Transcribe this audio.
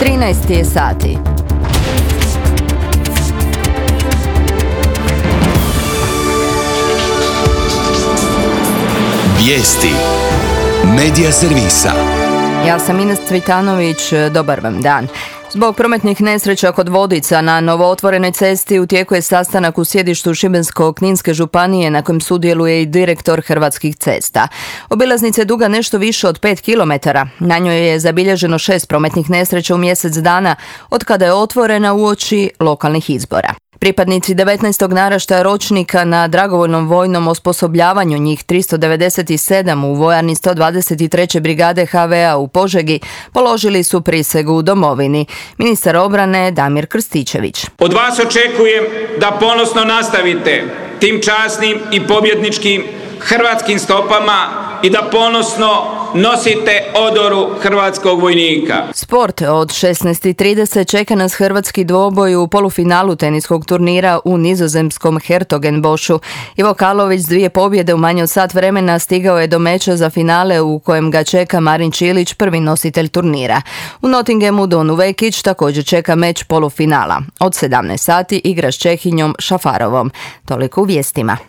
13 je sati. Vijesti Medija servisa. Ja sam Ines Cvitanović, dobar vam dan. Zbog prometnih nesreća kod Vodica na novootvorenoj cesti u tijeku je sastanak u sjedištu Šibensko-kninske županije na kojem sudjeluje i direktor Hrvatskih cesta. Obilaznica je duga nešto više od 5 km. Na njoj je zabilježeno 6 prometnih nesreća u mjesec dana od kada je otvorena uoči lokalnih izbora. Pripadnici 19. naraštaja ročnika na dragovoljnom vojnom osposobljavanju, njih 397 u vojarni 123. brigade HV-a u Požegi, položili su prisegu u domovini. Ministar obrane Damir Krstičević. Od vas očekujem da ponosno nastavite tim časnim i pobjedničkim hrvatskim stopama i da ponosno nosite odoru hrvatskog vojnika. Sport od 16:30 čeka nas hrvatski dvoboj u polufinalu teniskog turnira u nizozemskom Hertogenbošu. Ivo Karlović s 2 pobjede u manje od sat vremena stigao je do meča za finale u kojem ga čeka Marin Čilić, prvi nositelj turnira. U Nottinghamu Donu Vekić također čeka meč polufinala. Od 17 sati igra s Čehinjom Šafarovom. Toliko u vijestima.